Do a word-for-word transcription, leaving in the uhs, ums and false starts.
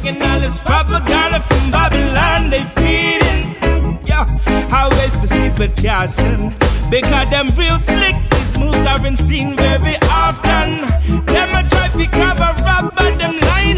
taking all this propaganda from Babylon, they feeding. Yeah, always proceed with caution, because them real slick, these moves aren't seen very often. Them a try to cover up, but them lying